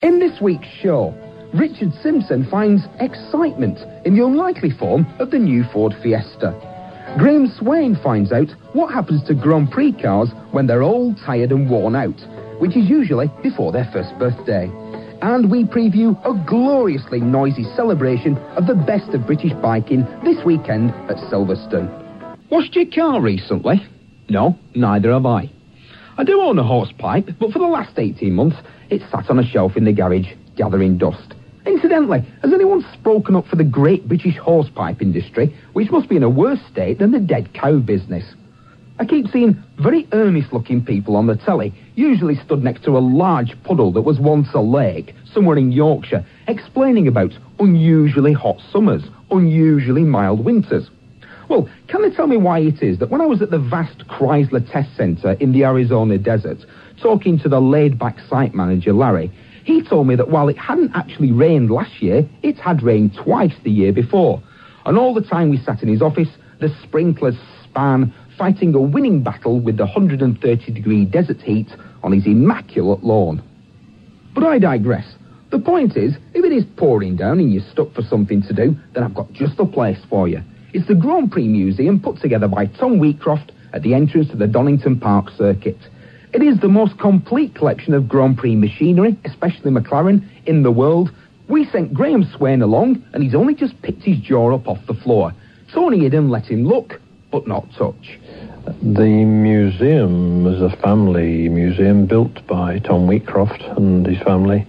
In this week's show, Richard Simpson finds excitement in the unlikely form of the new Ford Fiesta. Graham Swain finds out what happens to Grand Prix cars when they're old, tired and worn out, which is usually before their first birthday. And we preview a gloriously noisy celebration of the best of British biking this weekend at Silverstone. Washed your car recently? No, neither have I. I do own a horsepipe, but for the last 18 months, it's sat on a shelf in the garage, gathering dust. Incidentally, has anyone spoken up for the great British horsepipe industry, which must be in a worse state than the dead cow business? I keep seeing very earnest-looking people on the telly, usually stood next to a large puddle that was once a lake, somewhere in Yorkshire, explaining about unusually hot summers, unusually mild winters. Well, can they tell me why it is that when I was at the vast Chrysler Test Centre in the Arizona desert, talking to the laid-back site manager, Larry, he told me that while it hadn't actually rained last year, it had rained twice the year before. And all the time we sat in his office, the sprinklers span, fighting a winning battle with the 130-degree desert heat on his immaculate lawn. But I digress. The point is, if it is pouring down and you're stuck for something to do, then I've got just the place for you. It's the Grand Prix Museum put together by Tom Wheatcroft at the entrance to the Donington Park circuit. It is the most complete collection of Grand Prix machinery, especially McLaren, in the world. We sent Graham Swain along, and he's only just picked his jaw up off the floor. Tony Idden let him look, but not touch. The museum is a family museum built by Tom Wheatcroft and his family.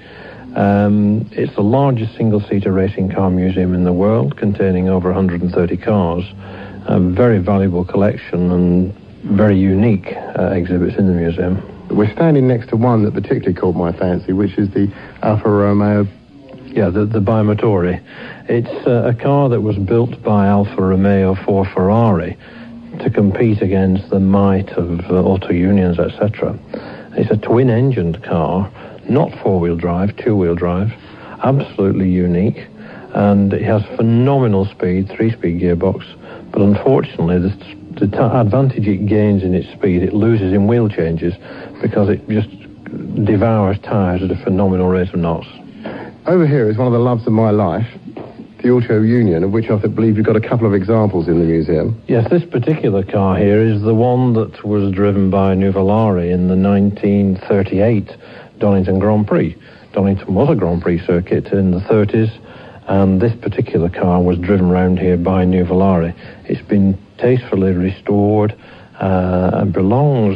It's the largest single-seater racing car museum in the world, containing over 130 cars. A very valuable collection and very unique exhibits in the museum. We're standing next to one that particularly caught my fancy, which is the Alfa Romeo. Yeah, the Bimotori. It's a car that was built by Alfa Romeo for Ferrari to compete against the might of auto unions, etc. It's a twin-engined car, not four-wheel drive, two-wheel drive, absolutely unique, and it has phenomenal speed, three-speed gearbox, but unfortunately the advantage it gains in its speed, it loses in wheel changes because it just devours tyres at a phenomenal rate of knots. Over here is one of the loves of my life, the Auto Union, of which I believe you've got a couple of examples in the museum. Yes, this particular car here is the one that was driven by Nuvolari in the 1938 Donington Grand Prix. Donington was a Grand Prix circuit in the 30s, and this particular car was driven around here by Nuvolari. It's been tastefully restored and belongs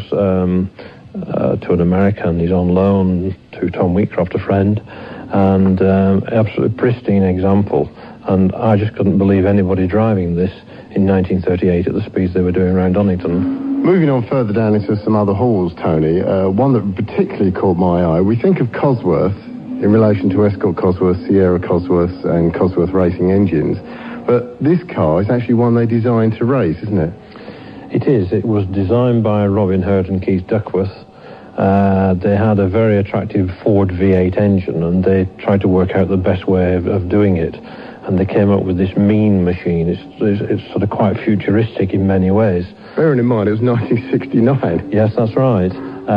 to an American. He's on loan to Tom Wheatcroft, a friend, and absolutely pristine example. And I just couldn't believe anybody driving this in 1938 at the speeds they were doing around Donington. Moving on further down into some other halls, Tony, one that particularly caught my eye, we think of Cosworth in relation to Escort Cosworth, Sierra Cosworth and Cosworth Racing engines, but this car is actually one they designed to race, isn't it? It is. It was designed by Robin Hurt and Keith Duckworth. They had a very attractive Ford V8 engine, and they tried to work out the best way of doing it. And they came up with this mean machine. It's sort of quite futuristic in many ways. Bearing in mind, it was 1969. Yes, that's right.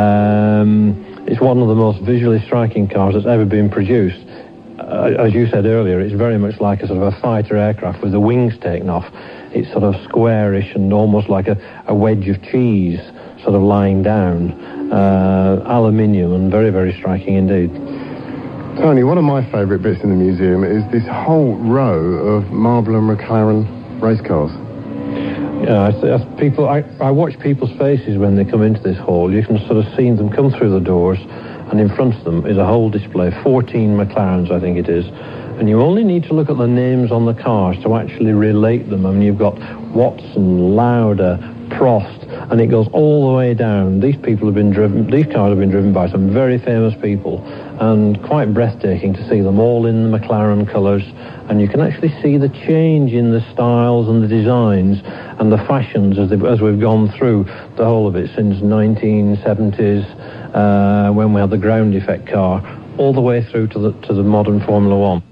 It's one of the most visually striking cars that's ever been produced. As you said earlier, it's very much like a sort of a fighter aircraft with the wings taken off. It's sort of squarish and almost like a wedge of cheese sort of lying down. Aluminium and very, very striking indeed. Tony, one of my favourite bits in the museum is this whole row of Marlboro and McLaren race cars. Yeah, I watch people's faces when they come into this hall. You can sort of see them come through the doors, and in front of them is a whole display, 14 McLarens, I think it is. And you only need to look at the names on the cars to actually relate them. I mean, you've got Watson, Lauda, Prost, and it goes all the way down. These cars have been driven by some very famous people, and quite breathtaking to see them all in the McLaren colours. And you can actually see the change in the styles and the designs and the fashions as we've gone through the whole of it since 1970s, when we had the ground effect car, all the way through to the modern Formula One.